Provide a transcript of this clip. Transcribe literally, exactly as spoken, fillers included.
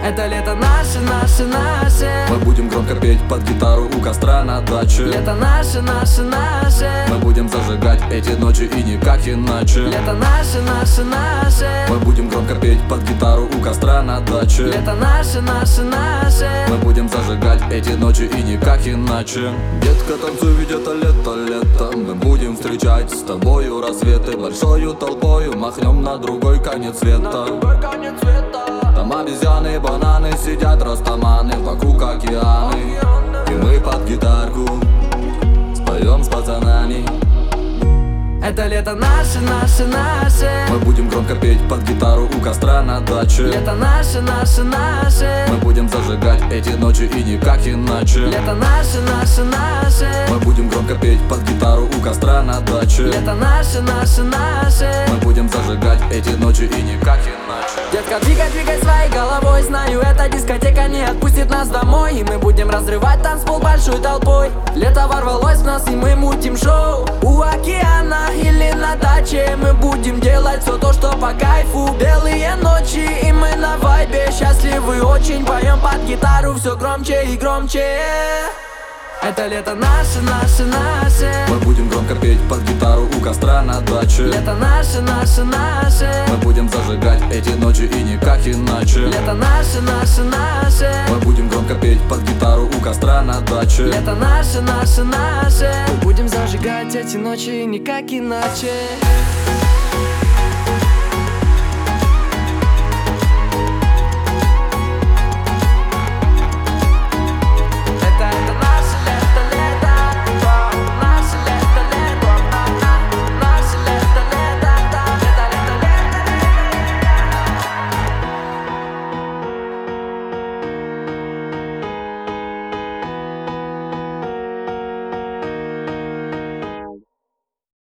Это лето наше, наше, наше. Мы будем громко петь под гитару у костра на даче. Лето наше, наше, наше. Мы будем зажигать эти ночи и никак иначе. Лето наше, наше, наше. Мы будем громко петь под гитару у костра на даче. Лето наше, наше, наше. Мы будем зажигать эти ночи и никак иначе. Детка, танцуй, ведь это лето, лето. Мы будем встречать с тобою рассветы. Большою толпою махнем на другой конец света. Там обезьяны, бананы, сидят растаманы, вокруг океаны. И мы под гитарку споем с пацанами. Это лето наше, наше, наше. Мы будем громко петь под гитару у костра на даче. Лето наше, наше, наше. Мы будем зажигать эти ночи и никак иначе. Лето наше, наше, наше. Мы будем громко петь под гитару у костра на даче. Лето наше, наше, наше. Мы будем зажигать эти ночи и никак иначе. Детка, двигай, двигай своей головой. Знаю, эта дискотека не отпустит нас домой. И мы будем разрывать танцпол большой толпой. Лето ворвалось в нас, и мы мутим шоу у океана или на даче. Мы будем делать все то, что по кайфу. Белые ночи, и мы на вайбе. Счастливы очень, поем под гитару все громче и громче. Это лето наше, наше, наше. Мы будем громко петь под гитару у костра на даче. Лето наше, наше, наше. Мы будем зажигать эти ночи и никак иначе. Лето наше, наше, наше. Мы будем громко петь под гитару у костра на даче. Лето наше, наше, наше. Мы будем зажигать эти ночи и никак иначе.